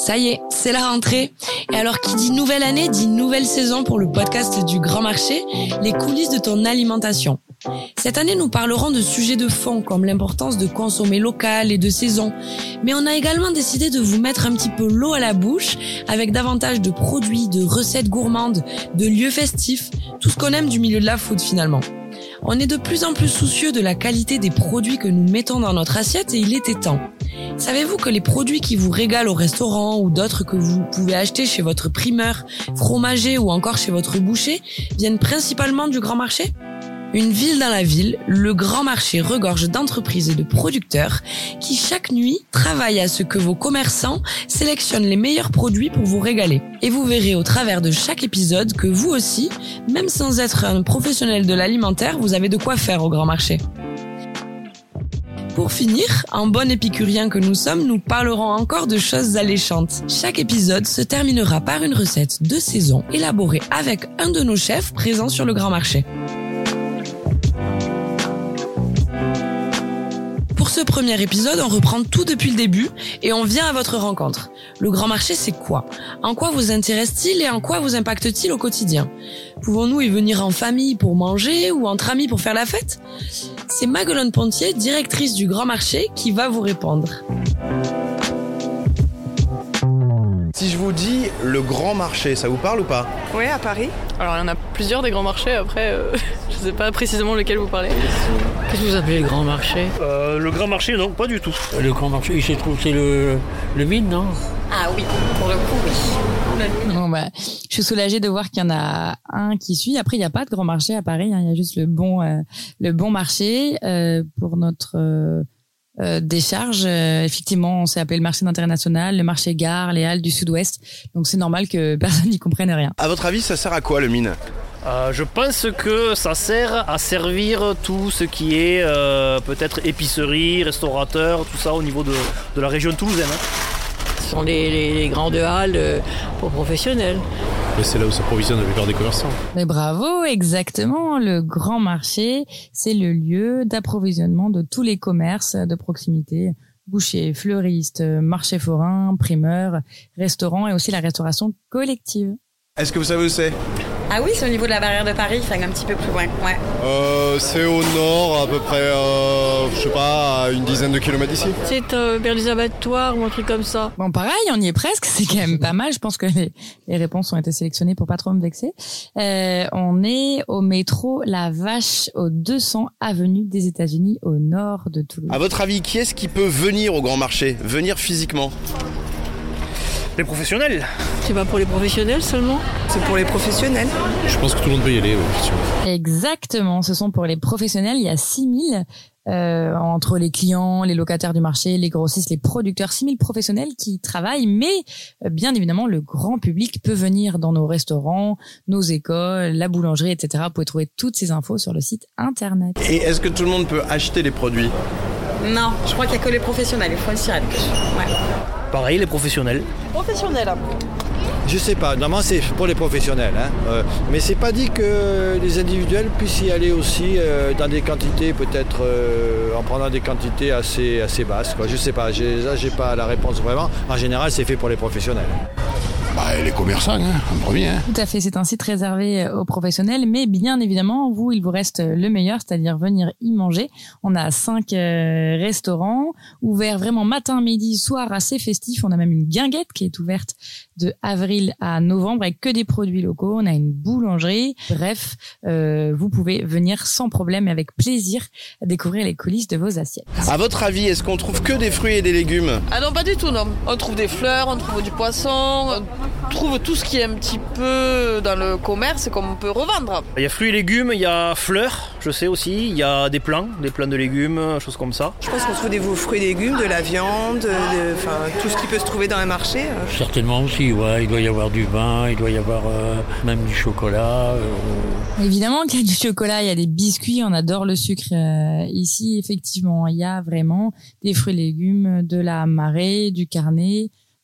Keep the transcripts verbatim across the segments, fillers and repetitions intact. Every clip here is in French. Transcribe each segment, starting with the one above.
Ça y est, c'est la rentrée. Et alors qui dit nouvelle année, dit nouvelle saison pour le podcast du Grand Marché, les coulisses de ton alimentation. Cette année, nous parlerons de sujets de fond comme l'importance de consommer local et de saison. Mais on a également décidé de vous mettre un petit peu l'eau à la bouche avec davantage de produits, de recettes gourmandes, de lieux festifs, tout ce qu'on aime du milieu de la food finalement. On est de plus en plus soucieux de la qualité des produits que nous mettons dans notre assiette et il était temps. Savez-vous que les produits qui vous régalent au restaurant ou d'autres que vous pouvez acheter chez votre primeur, fromager ou encore chez votre boucher viennent principalement du Grand Marché ? Une ville dans la ville, le Grand Marché regorge d'entreprises et de producteurs qui chaque nuit travaillent à ce que vos commerçants sélectionnent les meilleurs produits pour vous régaler. Et vous verrez au travers de chaque épisode que vous aussi, même sans être un professionnel de l'alimentaire, vous avez de quoi faire au Grand Marché. Pour finir, en bon épicurien que nous sommes, nous parlerons encore de choses alléchantes. Chaque épisode se terminera par une recette de saison élaborée avec un de nos chefs présents sur le Grand Marché. Pour ce premier épisode, on reprend tout depuis le début et on vient à votre rencontre. Le Grand Marché, c'est quoi ? En quoi vous intéresse-t-il et en quoi vous impacte-t-il au quotidien ? Pouvons-nous y venir en famille pour manger ou entre amis pour faire la fête ? C'est Maguelone Pontier, directrice du Grand Marché, qui va vous répondre. Si je vous dis le Grand Marché, ça vous parle ou pas ? Oui, à Paris. Alors il y en a plusieurs des grands marchés, après euh, je sais pas précisément lequel vous parlez. Qu'est-ce que vous appelez le Grand Marché ? euh, Le Grand Marché, non, pas du tout. Le Grand Marché, il se trouve, c'est le, le vide, non ? Ah oui, pour le coup, oui. Bon, bah, je suis soulagée de voir qu'il y en a un qui suit. Après, il n'y a pas de Grand Marché à Paris, hein. Il y a juste le bon, euh, le bon marché euh, pour notre... Euh, Euh, décharge. Euh, effectivement, on s'est appelé le marché international, le marché gare, les halles du sud-ouest. Donc c'est normal que personne n'y comprenne rien. À votre avis, ça sert à quoi le mine ? Euh, je pense que ça sert à servir tout ce qui est euh, peut-être épicerie, restaurateur, tout ça au niveau de, de la région toulousaine. Hein. Ce sont les, les, les grandes halles euh, pour professionnels. Et c'est là où s'approvisionne la plupart des commerçants. Mais bravo, exactement. Le Grand Marché, c'est le lieu d'approvisionnement de tous les commerces de proximité. Bouchers, fleuristes, marchés forains, primeurs, restaurants et aussi la restauration collective. Est-ce que vous savez où c'est ? Ah oui, c'est au niveau de la barrière de Paris, enfin un petit peu plus loin. Ouais. Euh, c'est au nord, à peu près, euh, je sais pas, à une dizaine de kilomètres d'ici. C'est euh, vers les abattoirs ou un truc comme ça. Bon, pareil, on y est presque. C'est quand même pas mal. Je pense que les, les réponses ont été sélectionnées pour pas trop me vexer. Euh, on est au métro La Vache, au deux cents avenue des États-Unis, au nord de Toulouse. À votre avis, qui est-ce qui peut venir au Grand Marché ? Venir physiquement ? Les professionnels. C'est pas pour les professionnels seulement ? C'est pour les professionnels. Je pense que tout le monde peut y aller, oui, effectivement. Exactement, ce sont pour les professionnels. Il y a six mille euh, entre les clients, les locataires du marché, les grossistes, les producteurs, six mille professionnels qui travaillent. Mais euh, bien évidemment, le grand public peut venir dans nos restaurants, nos écoles, la boulangerie, et cetera. Vous pouvez trouver toutes ces infos sur le site internet. Et est-ce que tout le monde peut acheter les produits ? Non, je crois qu'il n'y a que les professionnels, il faut le siret. Ouais. Pareil, les professionnels. Professionnels. Je sais pas, normalement c'est pour les professionnels, hein. euh, mais c'est pas dit que les individuels puissent y aller aussi euh, dans des quantités, peut-être euh, en prenant des quantités assez, assez basses, quoi. Je sais pas, j'ai, là j'ai pas la réponse vraiment. En général, c'est fait pour les professionnels. Bah, les commerçants, hein, en premier. Hein. Tout à fait, c'est un site réservé aux professionnels, mais bien évidemment, vous, il vous reste le meilleur, c'est-à-dire venir y manger. On a cinq euh, restaurants ouverts vraiment matin, midi, soir, assez festifs. On a même une guinguette qui est ouverte de avril à novembre avec que des produits locaux. On a une boulangerie. Bref, euh, vous pouvez venir sans problème et avec plaisir découvrir les coulisses de vos assiettes. À votre avis, est-ce qu'on trouve que des fruits et des légumes ? Ah non, pas du tout, non. On trouve des fleurs, on trouve du poisson, on trouve tout ce qui est un petit peu dans le commerce qu'on peut revendre. Il y a fruits et légumes, il y a fleurs, je sais aussi, il y a des plants, des plants de légumes, choses comme ça. Je pense qu'on trouve des fruits et légumes, de la viande, de, enfin, tout ce qui peut se trouver dans un marché. Certainement aussi, ouais. Il doit y avoir du vin, il doit y avoir euh, même du chocolat. Euh... Évidemment qu'il y a du chocolat, il y a des biscuits, on adore le sucre. Euh, ici, effectivement, il y a vraiment des fruits et légumes, de la marée, du carnet,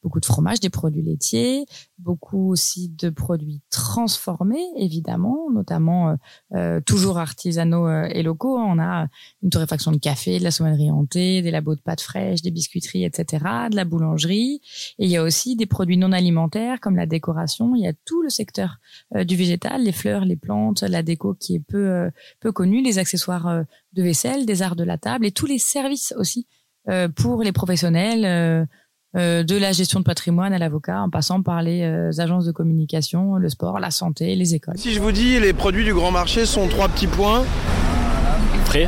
beaucoup de fromage, des produits laitiers, beaucoup aussi de produits transformés, évidemment, notamment euh, toujours artisanaux euh, et locaux. On a une torréfaction de café, de la sauvagerie hantée, des labos de pâtes fraîches, des biscuiteries, et cetera, de la boulangerie. Et il y a aussi des produits non alimentaires comme la décoration. Il y a tout le secteur euh, du végétal, les fleurs, les plantes, la déco qui est peu euh, peu connue, les accessoires euh, de vaisselle, des arts de la table et tous les services aussi euh, pour les professionnels. Euh, Euh, de la gestion de patrimoine à l'avocat, en passant par les euh, agences de communication, le sport, la santé, les écoles. Si je vous dis les produits du grand marché sont trois petits points. Frais.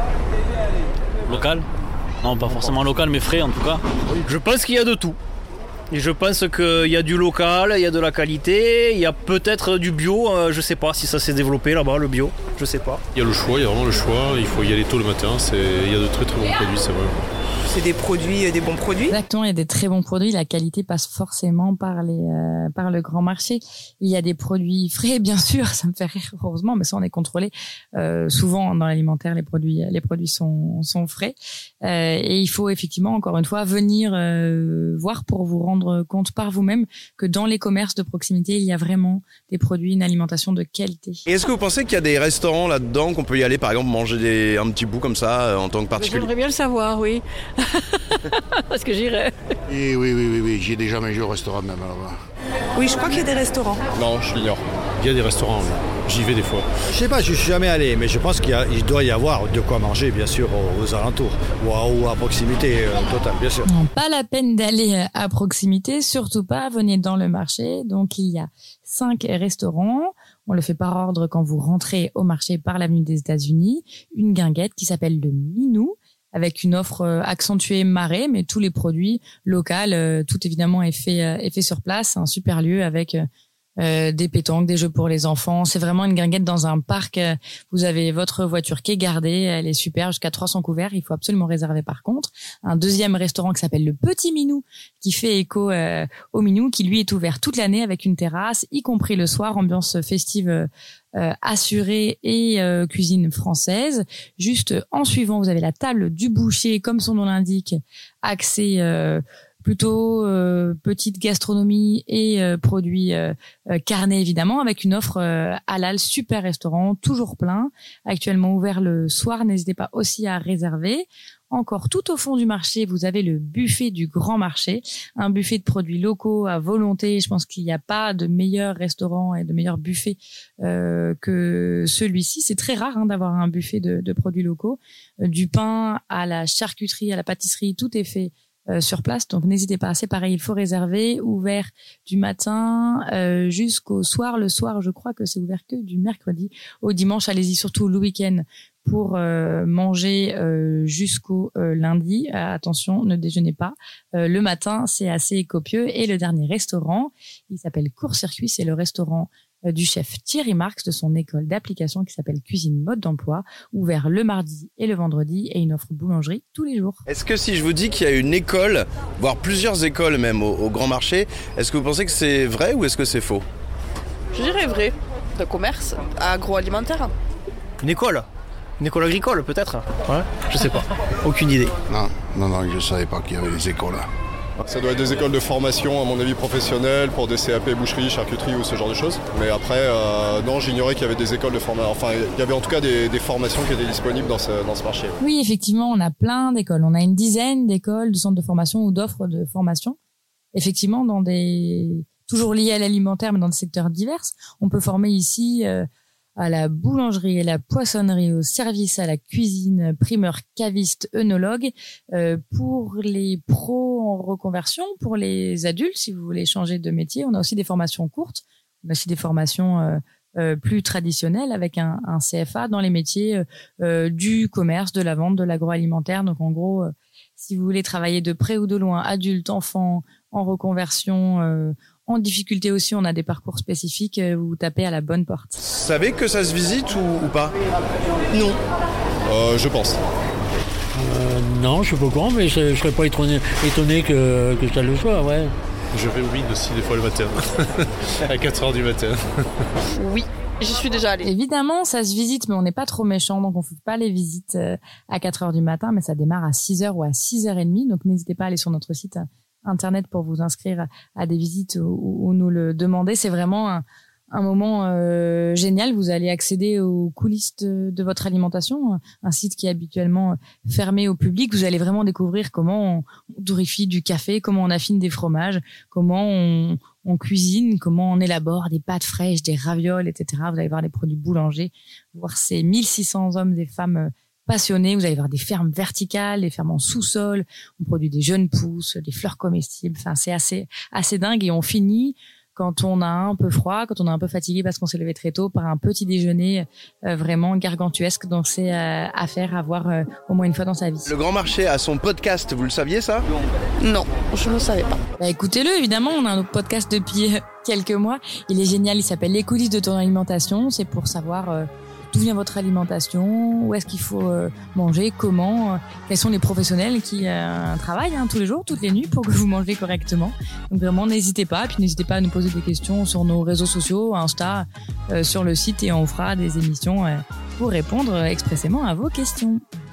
Local. Non, pas forcément local, mais frais en tout cas. Je pense qu'il y a de tout. Et je pense qu'il y a du local, il y a de la qualité, il y a peut-être du bio. Euh, je sais pas si ça s'est développé là-bas, le bio. Je sais pas. Il y a le choix, il y a vraiment le choix. Il faut y aller tôt le matin. C'est... Il y a de très très bons produits, c'est vrai. C'est des produits, des bons produits. Exactement, il y a des très bons produits. La qualité passe forcément par les, euh, par le grand marché. Il y a des produits frais, bien sûr. Ça me fait rire, heureusement, mais ça on est contrôlé. Euh, souvent dans l'alimentaire, les produits, les produits sont, sont frais. Euh, et il faut effectivement, encore une fois, venir euh, voir pour vous rendre compte par vous-même que dans les commerces de proximité, il y a vraiment des produits, une alimentation de qualité. Et est-ce que vous pensez qu'il y a des restaurants là-dedans qu'on peut y aller, par exemple, manger des, un petit bout comme ça euh, en tant que particulier? J'aimerais bien le savoir, oui. Parce que j'irais. Et oui, oui, oui, oui, j'ai déjà mangé au restaurant même là-bas. Oui, je crois qu'il y a des restaurants. Non, je l'ignore. Il y a des restaurants, oui. J'y vais des fois. Je sais pas, je suis jamais allé, mais je pense qu'il y a, il doit y avoir de quoi manger, bien sûr, aux, aux alentours ou à, ou à proximité euh, totale, bien sûr. Non, pas la peine d'aller à proximité, surtout pas. Venez dans le marché. Donc il y a cinq restaurants. On le fait par ordre quand vous rentrez au marché par l'avenue des États-Unis. Une guinguette qui s'appelle le Minou, avec une offre accentuée marée, mais tous les produits locaux, euh, tout évidemment est fait, euh, est fait sur place. C'est un super lieu avec euh, des pétanques, des jeux pour les enfants. C'est vraiment une guinguette dans un parc. Vous avez votre voiture qui est gardée, elle est super, jusqu'à trois cents couverts. Il faut absolument réserver par contre. Un deuxième restaurant qui s'appelle le Petit Minou, qui fait écho euh, au Minou, qui lui est ouvert toute l'année avec une terrasse, y compris le soir, ambiance festive euh, Euh, assurée et euh, cuisine française. Juste en suivant, vous avez la table du boucher, comme son nom l'indique, axée euh, plutôt euh, petite gastronomie et euh, produits euh, euh, carnés évidemment, avec une offre euh, halal, super restaurant, toujours plein, actuellement ouvert le soir. N'hésitez pas aussi à réserver. Encore tout au fond du marché, vous avez le buffet du grand marché, un buffet de produits locaux à volonté. Je pense qu'il n'y a pas de meilleur restaurant et de meilleur buffet euh, que celui-ci. C'est très rare hein, d'avoir un buffet de, de produits locaux. Euh, du pain à la charcuterie, à la pâtisserie, tout est fait Euh, sur place, donc n'hésitez pas. C'est pareil, il faut réserver. Ouvert du matin euh, jusqu'au soir. Le soir, je crois que c'est ouvert que du mercredi au dimanche. Allez-y surtout le week-end pour euh, manger euh, jusqu'au euh, lundi. Euh, attention, ne déjeunez pas. Euh, le matin, c'est assez copieux. Et le dernier restaurant, il s'appelle Court-Circuit. C'est le restaurant du chef Thierry Marx de son école d'application qui s'appelle Cuisine Mode d'Emploi, ouvert le mardi et le vendredi et une offre boulangerie tous les jours. Est-ce que si je vous dis qu'il y a une école, voire plusieurs écoles même au, au grand marché, est-ce que vous pensez que c'est vrai ou est-ce que c'est faux? Je dirais vrai. De commerce agroalimentaire. Une école. Une école agricole peut-être. Ouais, je sais pas. Aucune idée. Non, non, non, je savais pas qu'il y avait des écoles là. Ça doit être des écoles de formation, à mon avis, professionnelles, pour des C A P, boucherie, charcuterie ou ce genre de choses. Mais après, euh, non, j'ignorais qu'il y avait des écoles de formation. Enfin, il y avait en tout cas des, des formations qui étaient disponibles dans ce, dans ce marché. Oui, effectivement, on a plein d'écoles. On a une dizaine d'écoles, de centres de formation ou d'offres de formation. Effectivement, dans des toujours liés à l'alimentaire, mais dans des secteurs divers. On peut former ici euh, à la boulangerie, à la poissonnerie, au service, à la cuisine, primeur, caviste, œnologue, euh, pour les pros en reconversion, pour les adultes, si vous voulez changer de métier. On a aussi des formations courtes, on a aussi des formations euh, euh, plus traditionnelles avec un, un C F A dans les métiers euh, du commerce, de la vente, de l'agroalimentaire. Donc en gros, euh, si vous voulez travailler de près ou de loin, adulte, enfant, en reconversion, euh, en difficulté aussi, on a des parcours spécifiques, vous tapez à la bonne porte. Vous savez que ça se visite ou, ou pas? Non. Euh, je pense. Euh, non, je suis pas au courant, mais je, je serais pas étonné, étonné que, que ça le soit, ouais. Je vais au mine aussi des fois le matin, à quatre heures du matin. Oui, j'y suis déjà allée. Évidemment, ça se visite, mais on n'est pas trop méchant, donc on ne fait pas les visites à quatre heures du matin, mais ça démarre à six heures ou à six heures trente, donc n'hésitez pas à aller sur notre site internet pour vous inscrire à des visites ou, ou nous le demander. C'est vraiment un, un moment euh, génial. Vous allez accéder aux coulisses de, de votre alimentation, un site qui est habituellement fermé au public. Vous allez vraiment découvrir comment on, on torréfie du café, comment on affine des fromages, comment on, on cuisine, comment on élabore des pâtes fraîches, des ravioles, et cetera. Vous allez voir les produits boulangers, voir ces mille six cents hommes et femmes passionnés. Vous allez voir des fermes verticales, des fermes en sous-sol. On produit des jeunes pousses, des fleurs comestibles. Enfin, c'est assez, assez dingue. Et on finit quand on a un peu froid, quand on est un peu fatigué parce qu'on s'est levé très tôt, par un petit déjeuner euh, vraiment gargantuesque. Donc c'est euh, à faire, à voir euh, au moins une fois dans sa vie. Le Grand Marché a son podcast, vous le saviez ça ? Non, je ne savais pas. Bah, écoutez-le, évidemment, on a un autre podcast depuis quelques mois. Il est génial, il s'appelle Les coulisses de ton alimentation. C'est pour savoir euh, d'où vient votre alimentation, où est-ce qu'il faut euh, manger, comment, euh, quels sont les professionnels qui euh, travaillent hein, tous les jours, toutes les nuits pour que vous mangez correctement. Donc vraiment, n'hésitez pas. Et puis n'hésitez pas à nous poser des questions sur nos réseaux sociaux, Insta, euh, sur le site et on fera des émissions euh, pour répondre expressément à vos questions.